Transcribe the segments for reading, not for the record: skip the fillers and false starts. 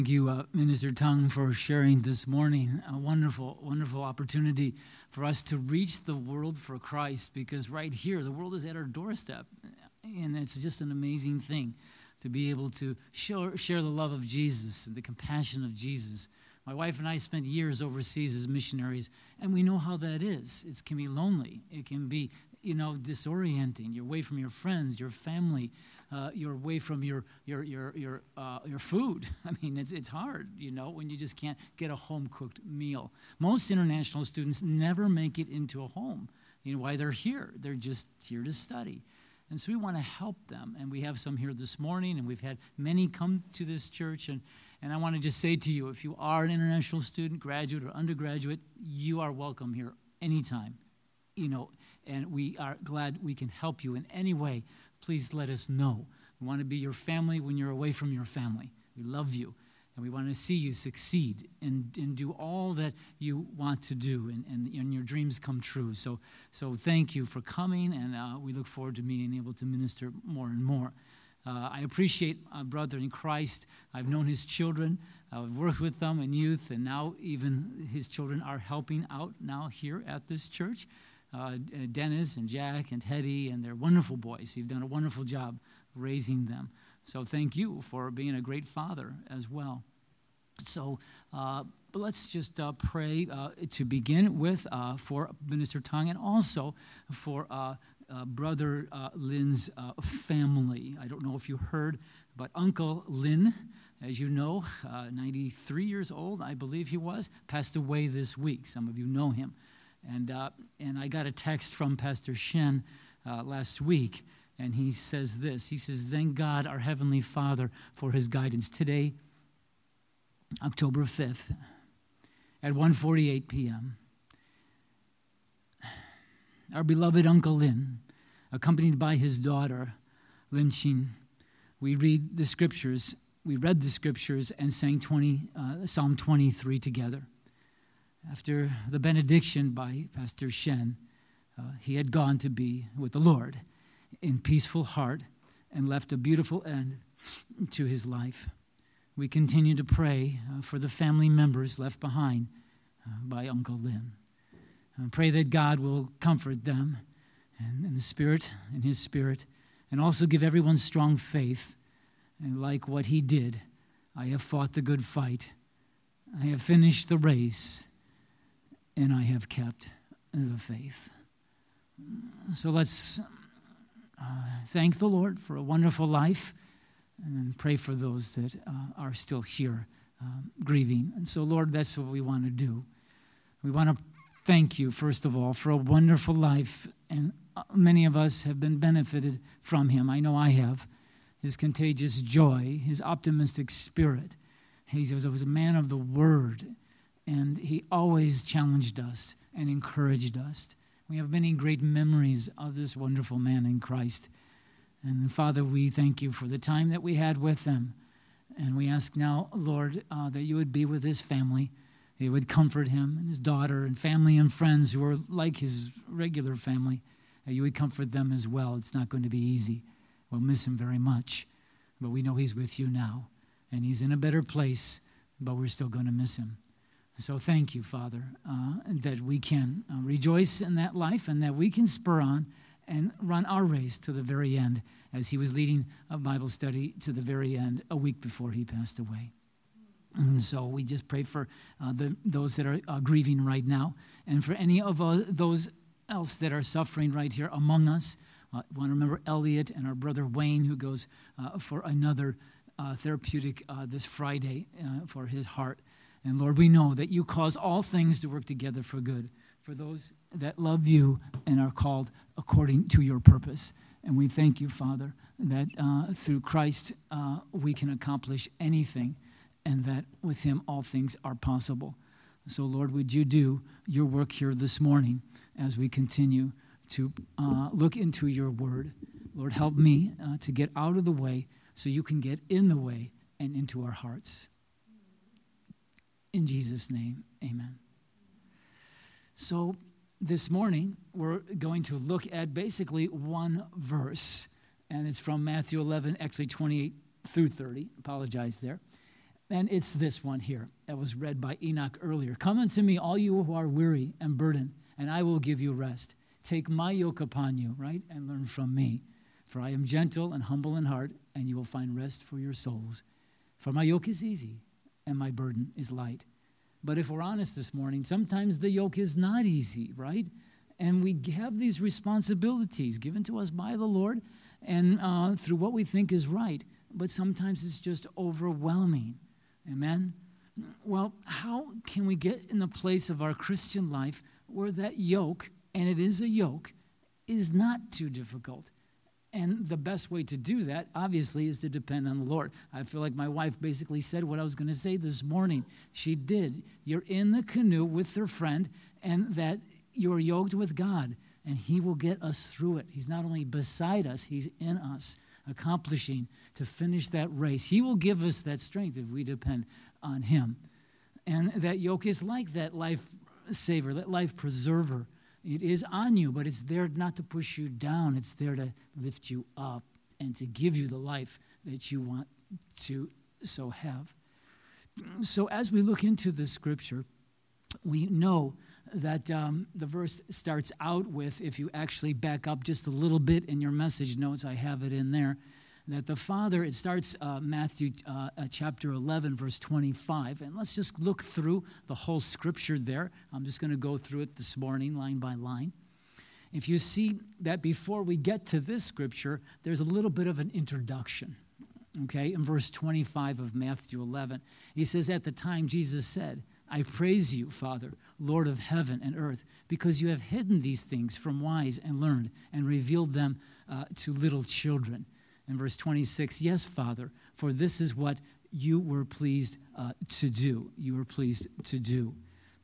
Thank you, Minister Tung, for sharing this morning. A wonderful, wonderful opportunity for us to reach the world for Christ, because right here, the world is at our doorstep. And it's just an amazing thing to be able to share the love of Jesus and the compassion of Jesus. My wife and I spent years overseas as missionaries, and we know how that is. It can be lonely. It can be, disorienting. You're away from your friends, your family. You're away from your food. I mean, it's hard, when you just can't get a home-cooked meal. Most international students never make it into a home. You know why they're here? They're just here to study. And so we want to help them. And we have some here this morning, and we've had many come to this church. And I want to just say to you, if you are an international student, graduate, or undergraduate, you are welcome here anytime. And we are glad we can help you in any way. Please let us know. We want to be your family when you're away from your family. We love you, and we want to see you succeed and do all that you want to do, and your dreams come true. So thank you for coming, and we look forward to being able to minister more and more. I appreciate a brother in Christ. I've known his children. I've worked with them in youth, and now even his children are helping out now here at this church. Dennis and Jack and Teddy, and they're wonderful boys. You've done a wonderful job raising them. So thank you for being a great father as well. So, but let's just pray to begin with for Minister Tung, and also for Brother Lin's family. I don't know if you heard, but Uncle Lin, as you know, 93 years old, I believe he was, passed away this week. Some of you know him. And I got a text from Pastor Shen last week, and he says this. He says, "Thank God, our Heavenly Father, for his guidance." Today, October 5th, at 1:48 p.m., our beloved Uncle Lin, accompanied by his daughter, Lin Xin, we read the scriptures. We read the scriptures and sang Psalm 23 together. After the benediction by Pastor Shen, he had gone to be with the Lord in peaceful heart and left a beautiful end to his life. We continue to pray for the family members left behind by Uncle Lin. Pray that God will comfort them and in his spirit, and also give everyone strong faith. And like what he did, I have fought the good fight. I have finished the race, and I have kept the faith. So let's thank the Lord for a wonderful life, and then pray for those that are still here grieving. And so, Lord, that's what we want to do. We want to thank you, first of all, for a wonderful life, and many of us have been benefited from him. I know I have. His contagious joy, his optimistic spirit. He was a man of the word, and he always challenged us and encouraged us. We have many great memories of this wonderful man in Christ. And Father, we thank you for the time that we had with them. And we ask now, Lord, that you would be with his family. You would comfort him and his daughter and family and friends who are like his regular family. You would comfort them as well. It's not going to be easy. We'll miss him very much. But we know he's with you now. And he's in a better place, but we're still going to miss him. So thank you, Father, that we can rejoice in that life, and that we can spur on and run our race to the very end, as he was leading a Bible study to the very end a week before he passed away. And so we just pray for those that are grieving right now, and for any of those else that are suffering right here among us. I want to remember Elliot and our brother Wayne, who goes for another therapeutic this Friday for his heart. And Lord, we know that you cause all things to work together for good, for those that love you and are called according to your purpose. And we thank you, Father, that through Christ we can accomplish anything, and that with him all things are possible. So, Lord, would you do your work here this morning as we continue to look into your word. Lord, help me to get out of the way so you can get in the way and into our hearts. In Jesus' name, amen. So this morning, we're going to look at basically one verse, and it's from Matthew 11, actually 28 through 30. Apologize there. And it's this one here that was read by Enoch earlier. Come unto me, all you who are weary and burdened, and I will give you rest. Take my yoke upon you, right, and learn from me. For I am gentle and humble in heart, and you will find rest for your souls. For my yoke is easy, and my burden is light. But if we're honest this morning, sometimes the yoke is not easy, right? And we have these responsibilities given to us by the Lord and through what we think is right. But sometimes it's just overwhelming. Amen? Well, how can we get in the place of our Christian life where that yoke, and it is a yoke, is not too difficult? And the best way to do that, obviously, is to depend on the Lord. I feel like my wife basically said what I was going to say this morning. She did. You're in the canoe with your friend, and that you're yoked with God, and he will get us through it. He's not only beside us, he's in us, accomplishing to finish that race. He will give us that strength if we depend on him. And that yoke is like that life saver, that life preserver. It is on you, but it's there not to push you down. It's there to lift you up and to give you the life that you want to so have. So as we look into the scripture, we know that the verse starts out with, if you actually back up just a little bit in your message notes, I have it in there, that the Father, it starts Matthew chapter 11, verse 25. And let's just look through the whole scripture there. I'm just going to go through it this morning, line by line. If you see that before we get to this scripture, there's a little bit of an introduction. Okay, in verse 25 of Matthew 11, he says, at the time Jesus said, I praise you, Father, Lord of heaven and earth, because you have hidden these things from wise and learned and revealed them to little children. In verse 26, yes, Father, for this is what you were pleased to do. You were pleased to do.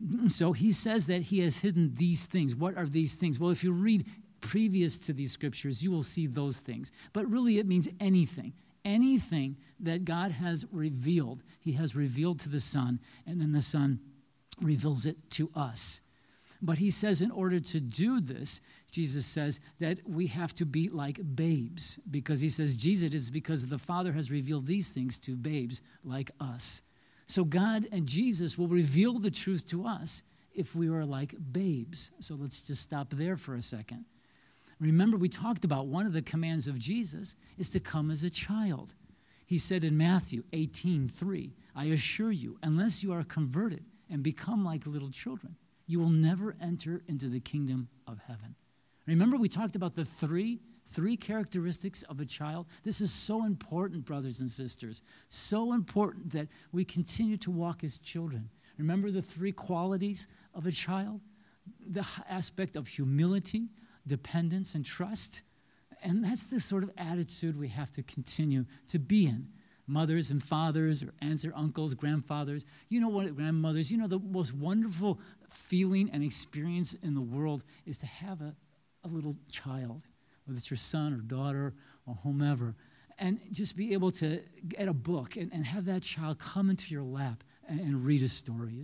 So he says that he has hidden these things. What are these things? Well, if you read previous to these scriptures, you will see those things. But really it means anything. Anything that God has revealed, he has revealed to the Son, and then the Son reveals it to us. But he says in order to do this, Jesus says that we have to be like babes, because he says, Jesus, is because the Father has revealed these things to babes like us. So God and Jesus will reveal the truth to us if we are like babes. So let's just stop there for a second. Remember, we talked about one of the commands of Jesus is to come as a child. He said in Matthew 18:3, I assure you, unless you are converted and become like little children, you will never enter into the kingdom of heaven. Remember, we talked about the three characteristics of a child. This is so important, brothers and sisters. So important that we continue to walk as children. Remember the three qualities of a child? The aspect of humility, dependence, and trust. And that's the sort of attitude we have to continue to be in. Mothers and fathers, or aunts or uncles, grandfathers, grandmothers, the most wonderful feeling and experience in the world is to have a little child, whether it's your son or daughter or whomever, and just be able to get a book and have that child come into your lap and read a story.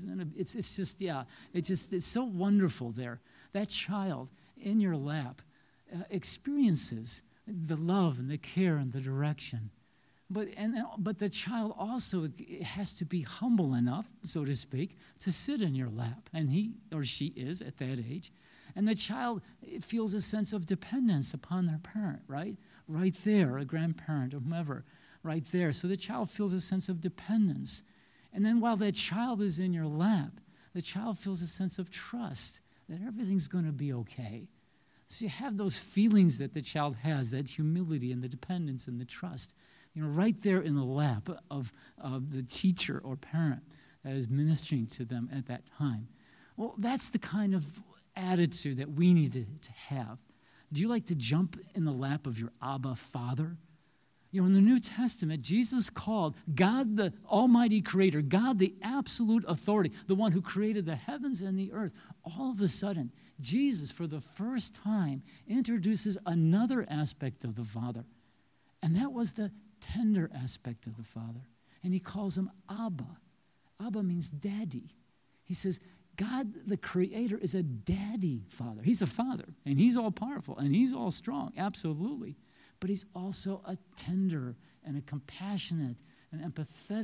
It's so wonderful there. That child in your lap experiences the love and the care and the direction. But the child also has to be humble enough, so to speak, to sit in your lap. And he or she is at that age. And the child feels a sense of dependence upon their parent, right? Right there, a grandparent or whomever, right there. So the child feels a sense of dependence. And then while that child is in your lap, the child feels a sense of trust that everything's going to be okay. So you have those feelings that the child has, that humility and the dependence and the trust, right there in the lap of the teacher or parent that is ministering to them at that time. Well, that's the kind of attitude that we need to have. Do you like to jump in the lap of your Abba Father? In the New Testament, Jesus called God the Almighty Creator, God the absolute authority, the one who created the heavens and the earth. All of a sudden, Jesus, for the first time, introduces another aspect of the Father. And that was the tender aspect of the Father. And he calls him Abba. Abba means daddy. He says, God, the Creator, is a daddy father. He's a father, and he's all powerful, and he's all strong, but he's also a tender and a compassionate and empathetic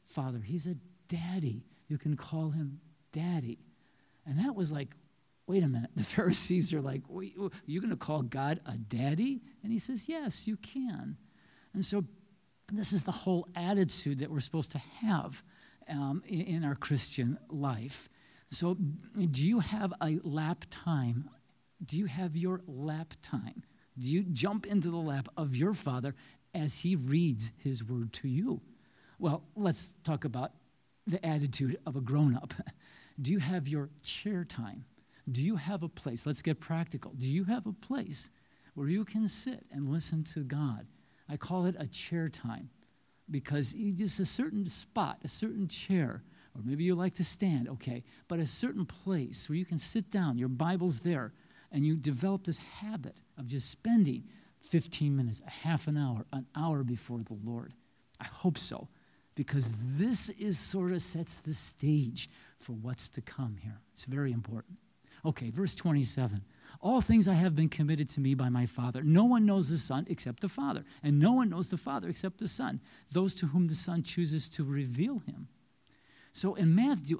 Father. He's a daddy. You can call him daddy. And that was like, wait a minute. The Pharisees are like, wait, you're going to call God a daddy? And he says, yes, you can. And so this is the whole attitude that we're supposed to have in our Christian life. So do you have a lap time? Do you have your lap time? Do you jump into the lap of your Father as he reads his word to you? Well, let's talk about the attitude of a grown-up. Do you have your chair time? Do you have a place? Let's get practical. Do you have a place where you can sit and listen to God? I call it a chair time because it's a certain spot, a certain chair, or maybe you like to stand, okay, but a certain place where you can sit down, your Bible's there, and you develop this habit of just spending 15 minutes, a half an hour before the Lord. I hope so, because this is sort of sets the stage for what's to come here. It's very important. Okay, verse 27. All things I have been committed to me by my Father. No one knows the Son except the Father, and no one knows the Father except the Son, those to whom the Son chooses to reveal him. So in Matthew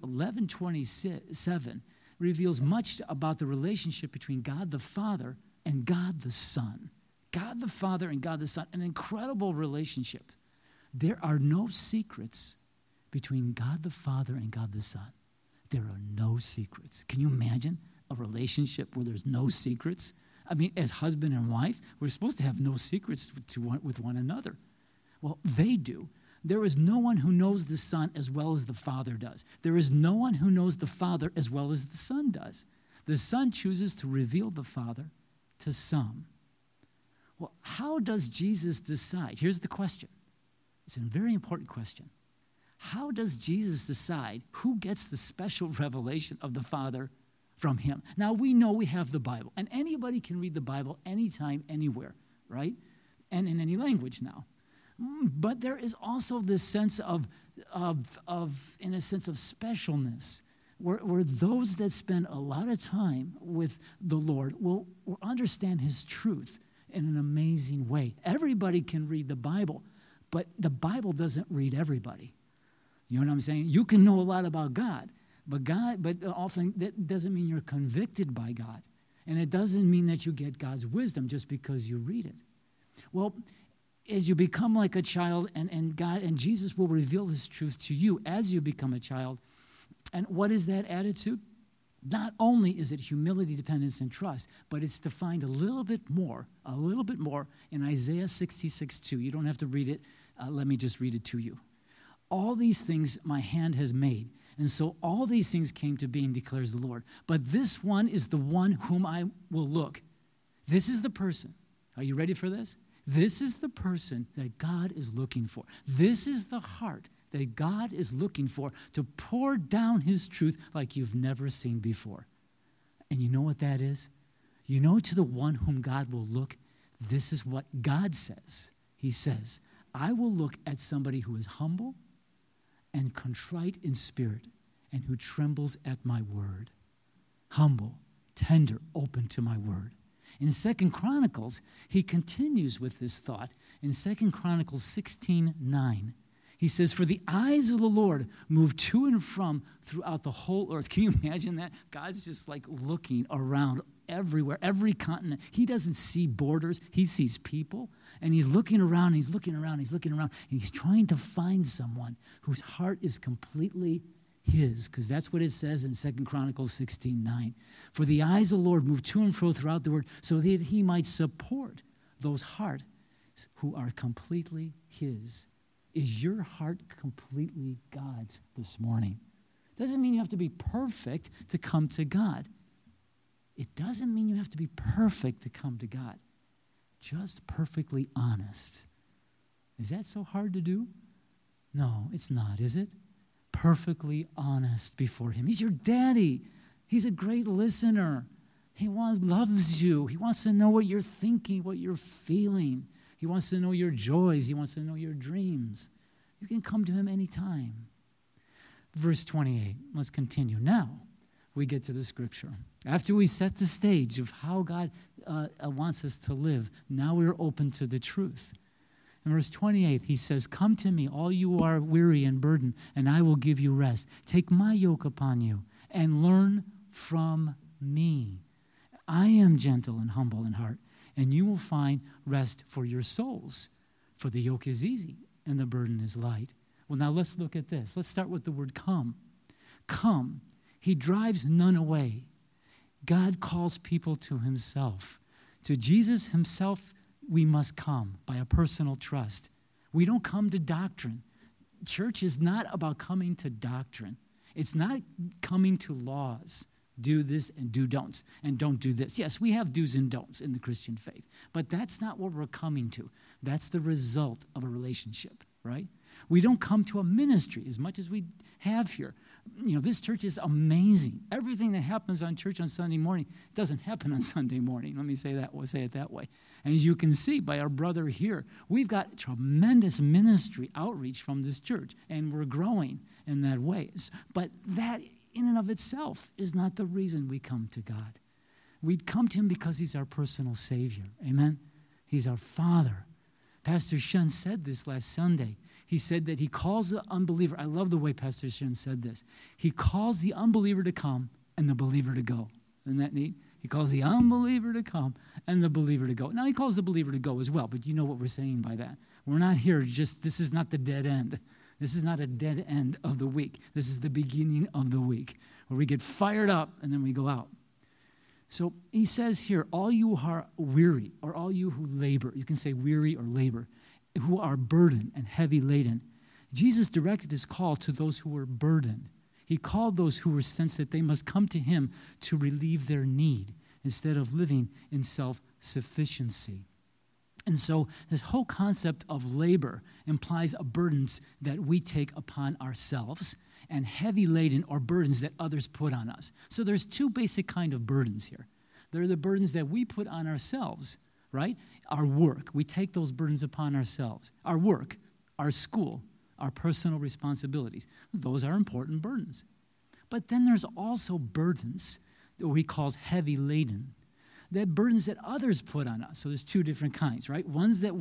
11:27 reveals much about the relationship between God the Father and God the Son. God the Father and God the Son, an incredible relationship. There are no secrets between God the Father and God the Son. There are no secrets. Can you imagine a relationship where there's no secrets? I mean, as husband and wife, we're supposed to have no secrets with one another. Well, they do. There is no one who knows the Son as well as the Father does. There is no one who knows the Father as well as the Son does. The Son chooses to reveal the Father to some. Well, how does Jesus decide? Here's the question. It's a very important question. How does Jesus decide who gets the special revelation of the Father from him? Now, we know we have the Bible, and anybody can read the Bible anytime, anywhere, right? And in any language now. But there is also this sense of in a sense of specialness, where those that spend a lot of time with the Lord will understand his truth in an amazing way. Everybody can read the Bible, but the Bible doesn't read everybody. You know what I'm saying? You can know a lot about God, but often that doesn't mean you're convicted by God. And it doesn't mean that you get God's wisdom just because you read it. Well, as you become like a child, and God and Jesus will reveal his truth to you as you become a child. And what is that attitude? Not only is it humility, dependence, and trust, but it's defined a little bit more in Isaiah 66:2. You don't have to read it. Let me just read it to you. All these things my hand has made, and so all these things came to being, declares the Lord. But this one is the one whom I will look. This is the person. Are you ready for this? This is the person that God is looking for. This is the heart that God is looking for to pour down his truth like you've never seen before. And you know what that is? You know, to the one whom God will look, this is what God says. He says, I will look at somebody who is humble and contrite in spirit and who trembles at my word. Humble, tender, open to my word. In 2 Chronicles, he continues with this thought. In 2 Chronicles 16:9, he says, for the eyes of the Lord move to and from throughout the whole earth. Can you imagine that? God's just like looking around everywhere, every continent. He doesn't see borders. He sees people. And he's looking around, he's looking around, he's looking around. And he's trying to find someone whose heart is completely his, because that's what it says in 2 Chronicles 16:9. For the eyes of the Lord move to and fro throughout the world so that he might support those hearts who are completely his. Is your heart completely God's this morning? Doesn't mean you have to be perfect to come to God. It doesn't mean you have to be perfect to come to God. Just perfectly honest. Is that so hard to do? No, it's not, is it? Perfectly honest before him. He's your daddy. He's a great listener. He loves you. He wants to know what you're thinking, what you're feeling. He wants to know your joys. He wants to know your dreams. You can come to him anytime. Verse 28. Let's continue. Now we get to the scripture. After we set the stage of how God wants us to live, now we're open to the truth. In verse 28, he says, come to me, all you who are weary and burdened, and I will give you rest. Take my yoke upon you and learn from me. I am gentle and humble in heart, and you will find rest for your souls. For the yoke is easy and the burden is light. Well, now let's look at this. Let's start with the word come. Come. He drives none away. God calls people to himself. To Jesus himself, we must come by a personal trust. We don't come to doctrine. Church is not about coming to doctrine. It's not coming to laws. Do this and do don'ts, and don't do this. Yes, we have do's and don'ts in the Christian faith, but that's not what we're coming to. That's the result of a relationship, right? We don't come to a ministry as much as we have here. You know, this church is amazing. Everything that happens on church on Sunday morning doesn't happen on Sunday morning. Let me say it that way. And as you can see by our brother here, we've got tremendous ministry outreach from this church, and we're growing in that way. But that in and of itself is not the reason we come to God. We come to him because he's our personal Savior. Amen? He's our Father. Pastor Shun said this last Sunday. He said that he calls the unbeliever. I love the way Pastor Shun said this. He calls the unbeliever to come and the believer to go. Isn't that neat? He calls the unbeliever to come and the believer to go. Now, he calls the believer to go as well, but you know what we're saying by that. We're not here this is not the dead end. This is not a dead end of the week. This is the beginning of the week where we get fired up and then we go out. So he says here, all you who are weary, or all you who labor, you can say weary or labor, who are burdened and heavy laden. Jesus directed his call to those who were burdened. He called those who were sensed that they must come to him to relieve their need instead of living in self-sufficiency. And so this whole concept of labor implies a burdens that we take upon ourselves and heavy laden or burdens that others put on us. So there's two basic kind of burdens here. There are the burdens that we put on ourselves, right? Our work. We take those burdens upon ourselves. Our work, our school, our personal responsibilities. Those are important burdens. But then there's also burdens that we call heavy laden. That burdens that others put on us. So there's two different kinds, right? Ones that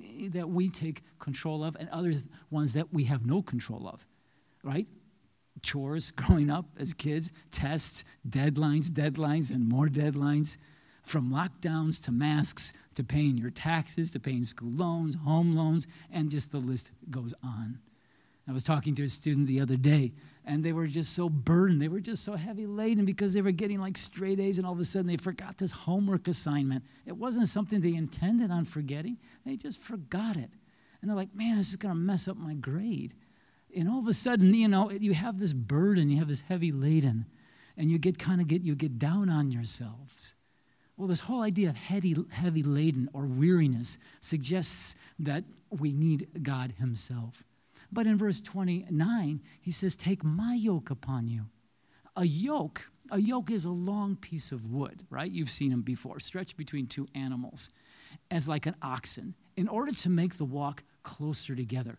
we take control of, and others ones that we have no control of, right? Chores growing up as kids, tests, deadlines, and more deadlines, from lockdowns to masks to paying your taxes to paying school loans, home loans, and just the list goes on. I was talking to a student the other day, and they were just so burdened. They were just so heavy laden because they were getting like straight A's, and all of a sudden they forgot this homework assignment. It wasn't something they intended on forgetting. They just forgot it. And they're like, man, this is going to mess up my grade. And all of a sudden, you have this burden, you have this heavy laden, and you get down on yourselves. Well, this whole idea of heavy laden or weariness suggests that we need God himself. But in verse 29, he says, take my yoke upon you. A yoke is a long piece of wood, right? You've seen them before, stretched between two animals as like an oxen in order to make the walk closer together.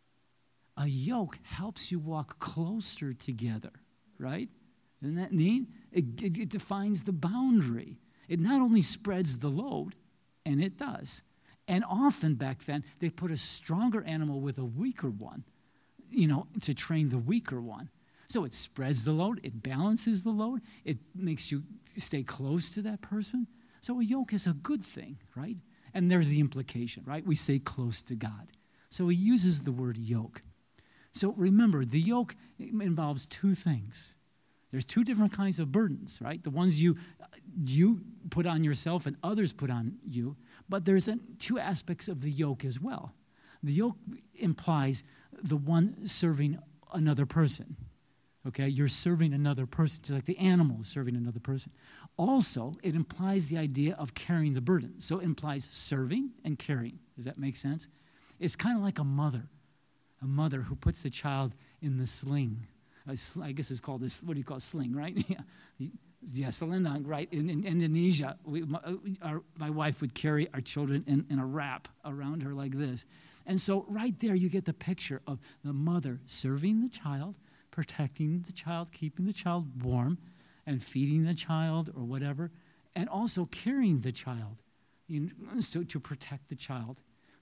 A yoke helps you walk closer together, right? Isn't that neat? It defines the boundary. It not only spreads the load, and it does. And often back then, they put a stronger animal with a weaker one, to train the weaker one. So it spreads the load, it balances the load, it makes you stay close to that person. So a yoke is a good thing, right? And there's the implication, right? We stay close to God. So he uses the word yoke. So remember, the yoke involves two things. There's two different kinds of burdens, right? The ones you put on yourself and others put on you. But there's two aspects of the yoke as well. The yoke implies the one serving another person. Okay, you're serving another person, just like the animal is serving another person. Also, it implies the idea of carrying the burden. So it implies serving and carrying. Does that make sense? It's kind of like a mother who puts the child in the sling. I guess it's called this, what do you call it, sling, right? Yeah, selendang, right? In Indonesia, my wife would carry our children in a wrap around her like this. And so right there you get the picture of the mother serving the child, protecting the child, keeping the child warm, and feeding the child or whatever, and also carrying the child so to protect the child.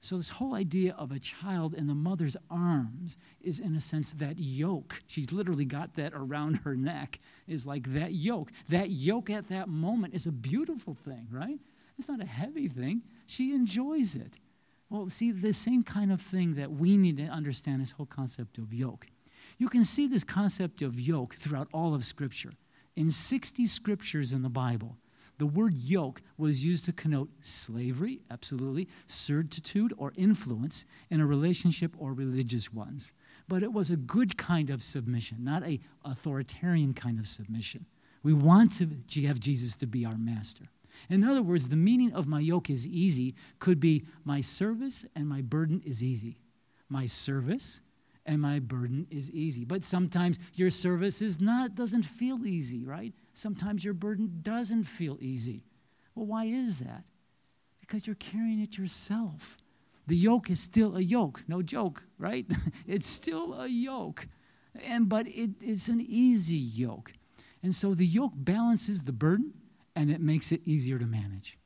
So this whole idea of a child in the mother's arms is, in a sense, that yoke. She's literally got that around her neck, is like that yoke. That yoke at that moment is a beautiful thing, right? It's not a heavy thing. She enjoys it. Well, see, the same kind of thing that we need to understand this whole concept of yoke. You can see this concept of yoke throughout all of Scripture. In 60 scriptures in the Bible, the word yoke was used to connote slavery, absolutely, servitude or influence in a relationship or religious ones. But it was a good kind of submission, not an authoritarian kind of submission. We want to have Jesus to be our master. In other words, the meaning of my yoke is easy could be my service and my burden is easy. My service and my burden is easy. But sometimes your service doesn't feel easy, right? Sometimes your burden doesn't feel easy. Well, why is that? Because you're carrying it yourself. The yoke is still a yoke. No joke, right? It's still a yoke. But it's an easy yoke. And so the yoke balances the burden, and it makes it easier to manage.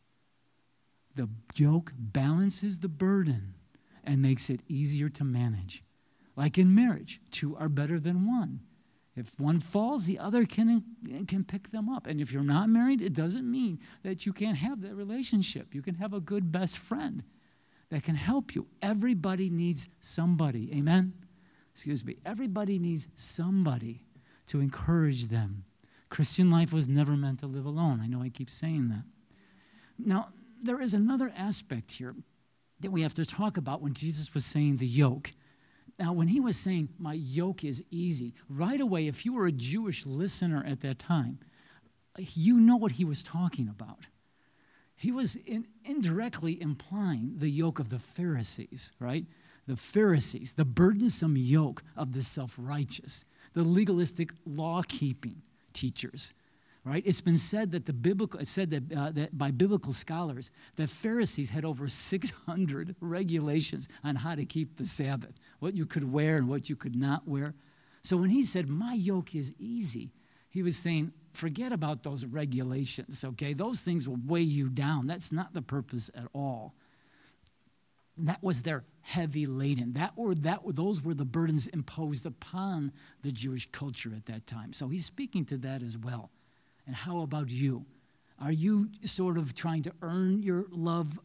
The yoke balances the burden and makes it easier to manage. Like in marriage, two are better than one. If one falls, the other can pick them up. And if you're not married, it doesn't mean that you can't have that relationship. You can have a good best friend that can help you. Everybody needs somebody. Amen? Excuse me. Everybody needs somebody to encourage them. Christian life was never meant to live alone. I know I keep saying that. Now, there is another aspect here that we have to talk about when Jesus was saying the yoke. Now, when he was saying, my yoke is easy, right away, if you were a Jewish listener at that time, you know what he was talking about. He was indirectly implying the yoke of the Pharisees, right? The Pharisees, the burdensome yoke of the self-righteous, the legalistic law-keeping teachers, right? It's been said that that by biblical scholars, that Pharisees had over 600 regulations on how to keep the Sabbath, what you could wear and what you could not wear. So when he said, my yoke is easy, he was saying, forget about those regulations, okay? Those things will weigh you down. That's not the purpose at all. That was their heavy laden. Those were the burdens imposed upon the Jewish culture at that time. So he's speaking to that as well. And how about you? Are you sort of trying to earn your love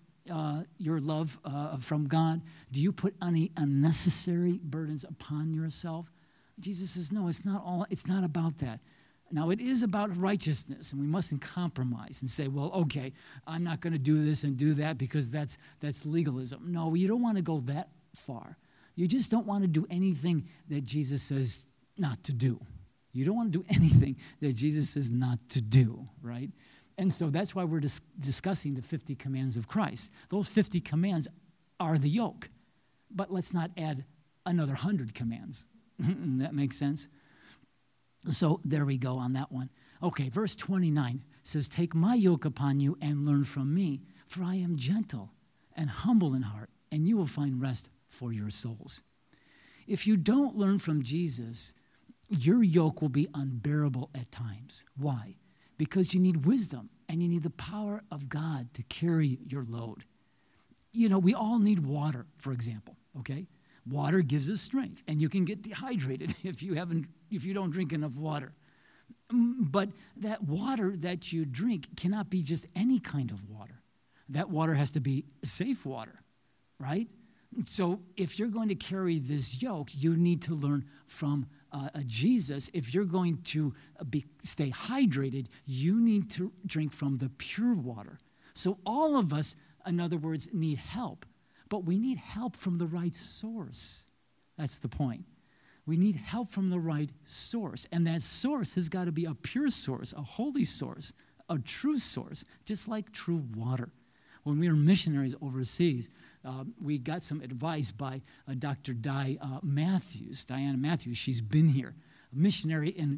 from God? Do you put any unnecessary burdens upon yourself? Jesus says, no, it's not about that. Now, it is about righteousness, and we mustn't compromise and say, well, okay, I'm not going to do this and do that because that's legalism. No, you don't want to go that far. You just don't want to do anything that Jesus says not to do. You don't want to do anything that Jesus says not to do, right? And so that's why we're discussing the 50 commands of Christ. Those 50 commands are the yoke. But let's not add another 100 commands. That makes sense? So there we go on that one. Okay, verse 29 says, take my yoke upon you and learn from me, for I am gentle and humble in heart, and you will find rest for your souls. If you don't learn from Jesus, your yoke will be unbearable at times. Why? Because you need wisdom and you need the power of God to carry your load. You know, we all need water, for example, okay? Water gives us strength, and you can get dehydrated if you don't drink enough water. But that water that you drink cannot be just any kind of water. That water has to be safe water, right? So if you're going to carry this yoke, you need to learn from Jesus. If you're going to stay hydrated, you need to drink from the pure water. So all of us, in other words, need help. But we need help from the right source. That's the point. We need help from the right source. And that source has got to be a pure source, a holy source, a true source, just like true water. When we were missionaries overseas, we got some advice by Dr. Diana Matthews. She's been here, a missionary in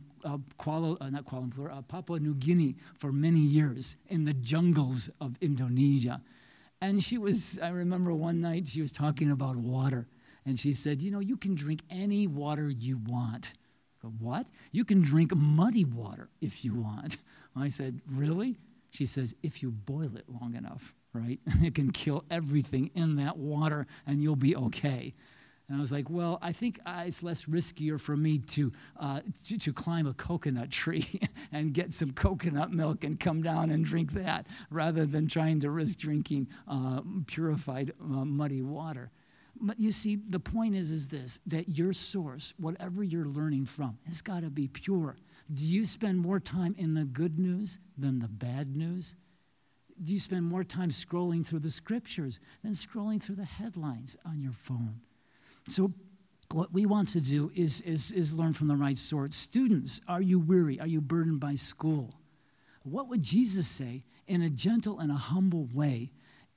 Papua New Guinea for many years in the jungles of Indonesia. And I remember one night she was talking about water. And she said, you can drink any water you want. I go, what? You can drink muddy water if you want. I said, really? She says, if you boil it long enough, right, it can kill everything in that water and you'll be okay. And I was like, well, I think it's less riskier for me to climb a coconut tree and get some coconut milk and come down and drink that rather than trying to risk drinking purified muddy water. But you see, the point is this, that your source, whatever you're learning from, has got to be pure. Do you spend more time in the good news than the bad news? Do you spend more time scrolling through the scriptures than scrolling through the headlines on your phone? So what we want to do is learn from the right sort. Students, are you weary? Are you burdened by school? What would Jesus say in a gentle and a humble way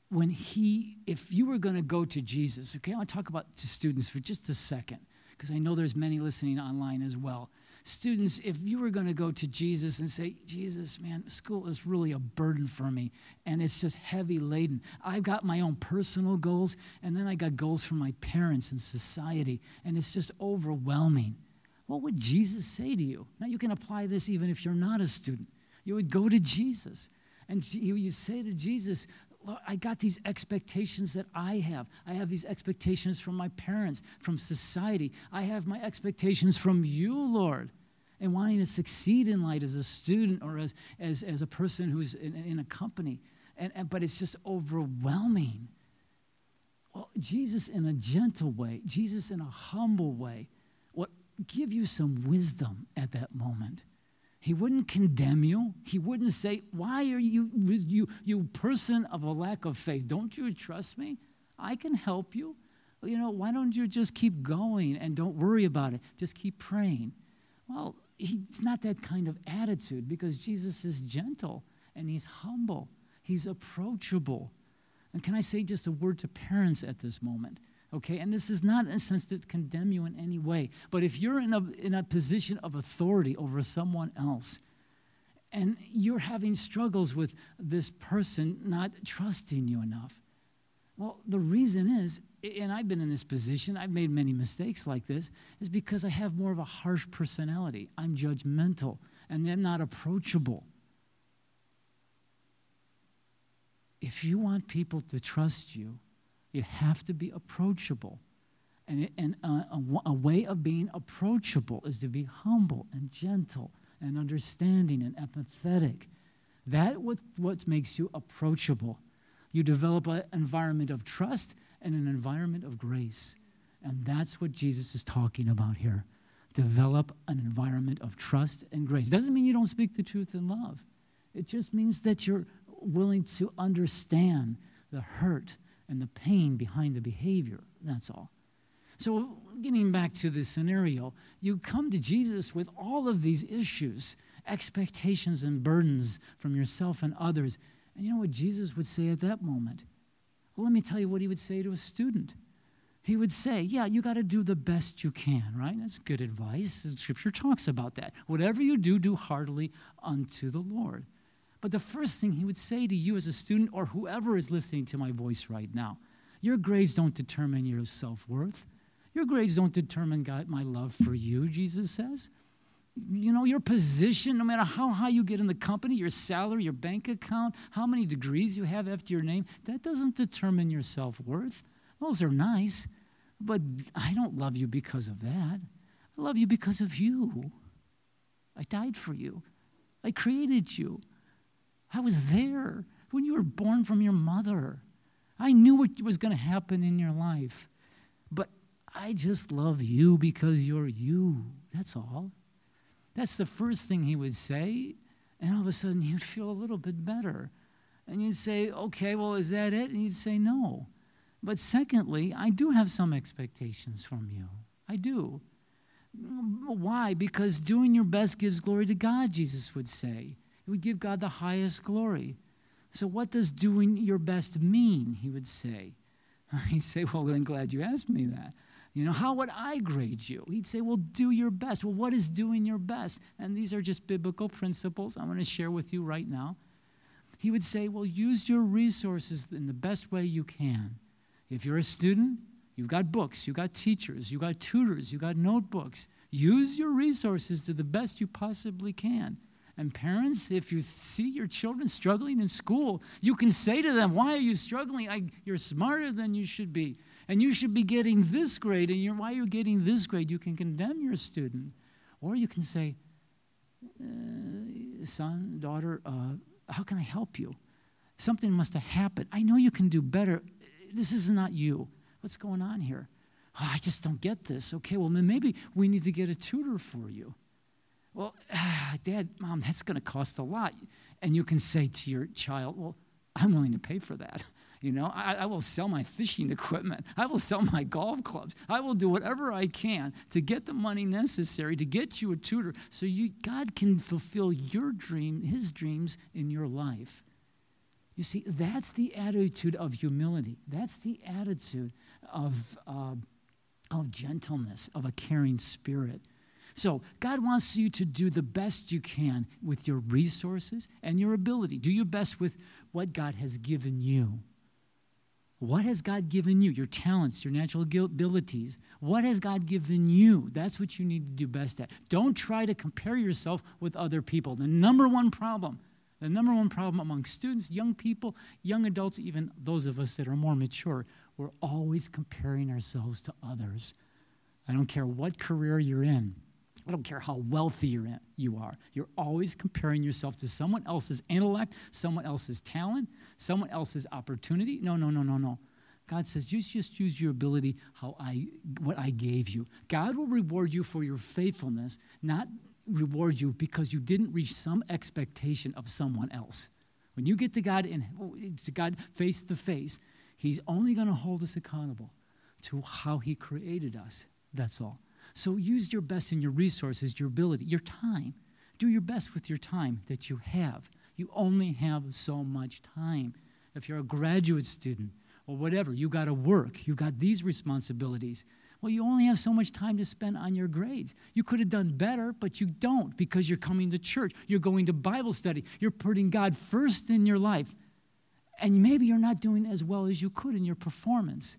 if you were going to go to Jesus? Okay, I want to talk about to students for just a second, because I know there's many listening online as well. Students, if you were going to go to Jesus and say, Jesus, man, school is really a burden for me, and it's just heavy laden. I've got my own personal goals, and then I got goals for my parents and society, and it's just overwhelming. What would Jesus say to you? Now, you can apply this even if you're not a student. You would go to Jesus, and you say to Jesus, Lord, I got these expectations that I have. I have these expectations from my parents, from society. I have my expectations from you, Lord, and wanting to succeed in life as a student or as a person who's in a company. But it's just overwhelming. Well, Jesus in a gentle way, Jesus in a humble way, would give you some wisdom at that moment. He wouldn't condemn you. He wouldn't say, why are you person of a lack of faith? Don't you trust me? I can help you. Why don't you just keep going and don't worry about it? Just keep praying. Well, it's not that kind of attitude, because Jesus is gentle and he's humble. He's approachable. And can I say just a word to parents at this moment? Okay, and this is not in a sense to condemn you in any way, but if you're in a position of authority over someone else, and you're having struggles with this person not trusting you enough, well, the reason is, and I've been in this position, I've made many mistakes like this, is because I have more of a harsh personality. I'm judgmental, and I'm not approachable. If you want people to trust you, you have to be approachable. And a way of being approachable is to be humble and gentle and understanding and empathetic. That's what makes you approachable. You develop an environment of trust and an environment of grace. And that's what Jesus is talking about here. Develop an environment of trust and grace. Doesn't mean you don't speak the truth in love. It just means that you're willing to understand the hurt and the pain behind the behavior. That's all. So getting back to this scenario, you come to Jesus with all of these issues, expectations and burdens from yourself and others. And you know what Jesus would say at that moment? Well, let me tell you what he would say to a student. He would say, yeah, you got to do the best you can, right? That's good advice. The Scripture talks about that. Whatever you do, do heartily unto the Lord. But the first thing he would say to you as a student, or whoever is listening to my voice right now, your grades don't determine your self-worth. Your grades don't determine my love for you, Jesus says. Your position, no matter how high you get in the company, your salary, your bank account, how many degrees you have after your name, that doesn't determine your self-worth. Those are nice, but I don't love you because of that. I love you because of you. I died for you. I created you. I was there when you were born from your mother. I knew what was going to happen in your life. But I just love you because you're you. That's all. That's the first thing he would say. And all of a sudden, you'd feel a little bit better. And you'd say, okay, well, is that it? And you'd say, no. But secondly, I do have some expectations from you. I do. Why? Because doing your best gives glory to God, Jesus would say. It would give God the highest glory. So what does doing your best mean, he would say? He'd say, well, I'm glad you asked me that. How would I grade you? He'd say, well, do your best. Well, what is doing your best? And these are just biblical principles I'm going to share with you right now. He would say, well, use your resources in the best way you can. If you're a student, you've got books, you've got teachers, you've got tutors, you've got notebooks. Use your resources to the best you possibly can. And parents, if you see your children struggling in school, you can say to them, why are you struggling? You're smarter than you should be. And you should be getting this grade. And why you're getting this grade, you can condemn your student. Or you can say, son, daughter, how can I help you? Something must have happened. I know you can do better. This is not you. What's going on here? Oh, I just don't get this. Okay, well, then maybe we need to get a tutor for you. Well, Dad, Mom, that's going to cost a lot. And you can say to your child, well, I'm willing to pay for that. You know, I will sell my fishing equipment. I will sell my golf clubs. I will do whatever I can to get the money necessary to get you a tutor so God can fulfill your dream, his dreams in your life. You see, that's the attitude of humility. That's the attitude of gentleness, of a caring spirit. So God wants you to do the best you can with your resources and your ability. Do your best with what God has given you. What has God given you? Your talents, your natural abilities. What has God given you? That's what you need to do best at. Don't try to compare yourself with other people. The number one problem among students, young people, young adults, even those of us that are more mature, we're always comparing ourselves to others. I don't care what career you're in. I don't care how wealthy you are. You're always comparing yourself to someone else's intellect, someone else's talent, someone else's opportunity. No. God says, just use your ability, what I gave you. God will reward you for your faithfulness, not reward you because you didn't reach some expectation of someone else. When you get to God face to face, he's only going to hold us accountable to how he created us. That's all. So use your best in your resources, your ability, your time. Do your best with your time that you have. You only have so much time. If you're a graduate student or whatever, you got to work. You got these responsibilities. Well, you only have so much time to spend on your grades. You could have done better, but you don't because you're coming to church. You're going to Bible study. You're putting God first in your life. And maybe you're not doing as well as you could in your performance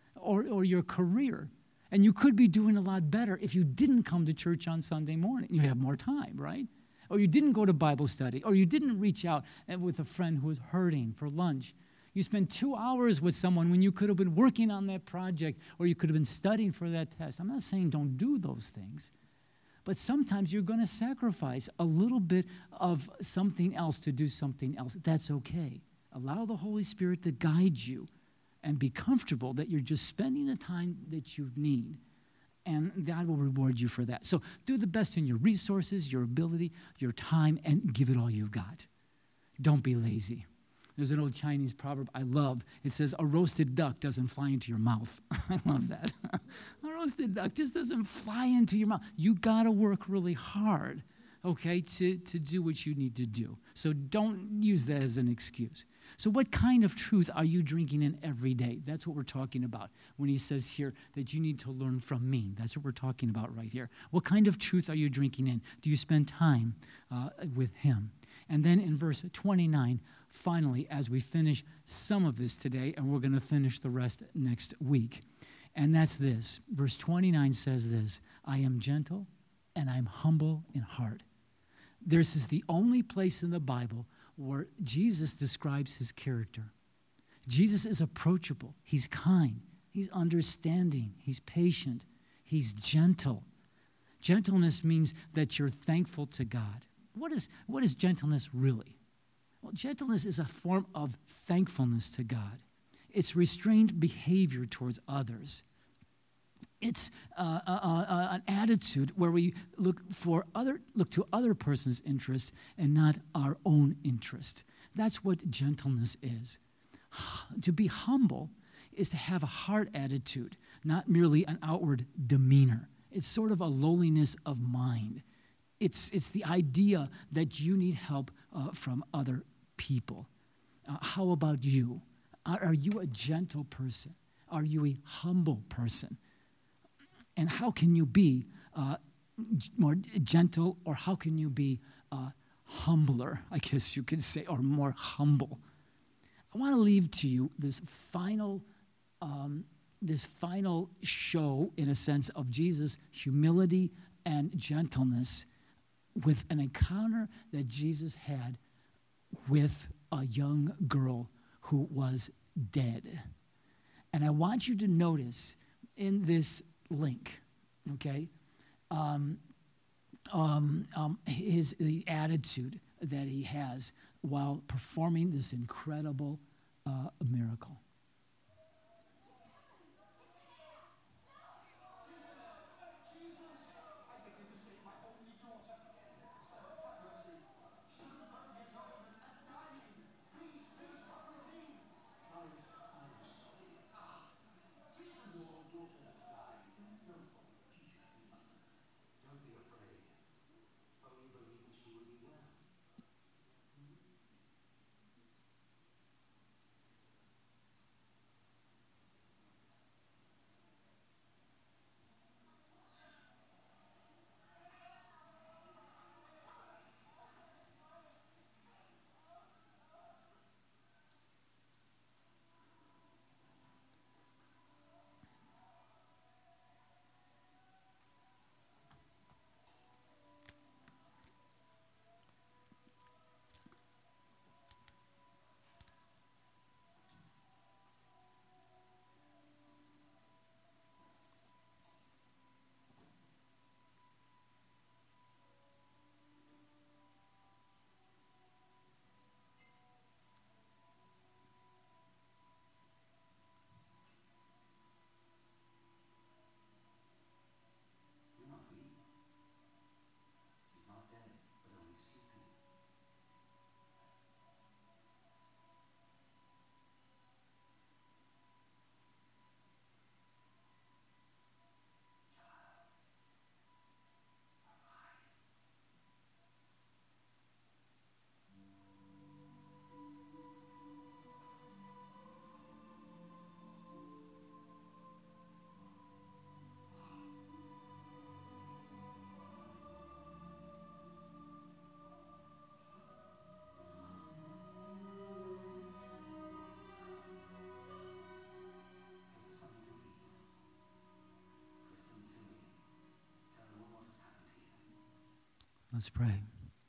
or your career. And you could be doing a lot better if you didn't come to church on Sunday morning. You have more time, right? Or you didn't go to Bible study. Or you didn't reach out with a friend who was hurting for lunch. You spent 2 hours with someone when you could have been working on that project or you could have been studying for that test. I'm not saying don't do those things. But sometimes you're going to sacrifice a little bit of something else to do something else. That's okay. Allow the Holy Spirit to guide you and be comfortable that you're just spending the time that you need. And God will reward you for that. So do the best in your resources, your ability, your time, and give it all you've got. Don't be lazy. There's an old Chinese proverb I love. It says, a roasted duck doesn't fly into your mouth. I love that. A roasted duck just doesn't fly into your mouth. You got to work really hard, okay, to do what you need to do. So don't use that as an excuse. So what kind of truth are you drinking in every day? That's what we're talking about when he says here that you need to learn from me. That's what we're talking about right here. What kind of truth are you drinking in? Do you spend time with him? And then in verse 29, finally, as we finish some of this today, and we're going to finish the rest next week, and that's this. Verse 29 says this, I am gentle and I'm humble in heart. This is the only place in the Bible where Jesus describes his character. Jesus is approachable. He's kind. He's understanding. He's patient. He's gentle. Gentleness means that you're thankful to God. What is gentleness really? Well, gentleness is a form of thankfulness to God. It's restrained behavior towards others. It's an attitude where we look to other person's interest and not our own interest. That's what gentleness is. To be humble is to have a heart attitude, not merely an outward demeanor. It's sort of a lowliness of mind. It's the idea that you need help from other people. How about you? Are you a gentle person? Are you a humble person? And how can you be more gentle, or how can you be humbler, I guess you could say, or more humble? I want to leave to you this final show, in a sense, of Jesus' humility and gentleness with an encounter that Jesus had with a young girl who was dead. And I want you to notice in this link, okay, the attitude that he has while performing this incredible miracle. Let's pray.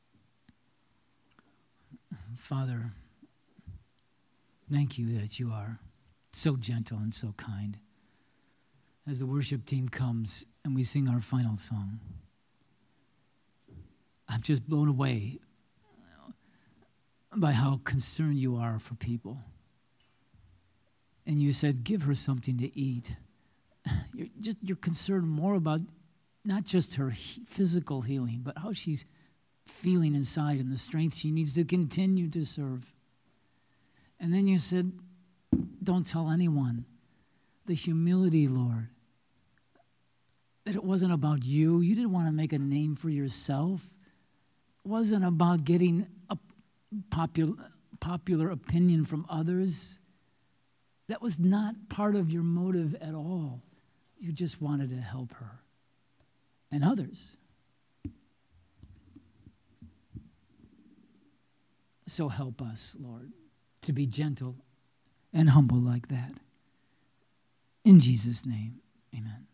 Father, thank you that you are so gentle and so kind. As the worship team comes and we sing our final song, I'm just blown away by how concerned you are for people. And you said, give her something to eat. You're concerned more about not just her physical healing, but how she's feeling inside and the strength she needs to continue to serve. And then you said, don't tell anyone. The humility, Lord, that it wasn't about you. You didn't want to make a name for yourself. It wasn't about getting a popular opinion from others. That was not part of your motive at all. You just wanted to help her and others. So help us, Lord, to be gentle and humble like that. In Jesus' name, amen.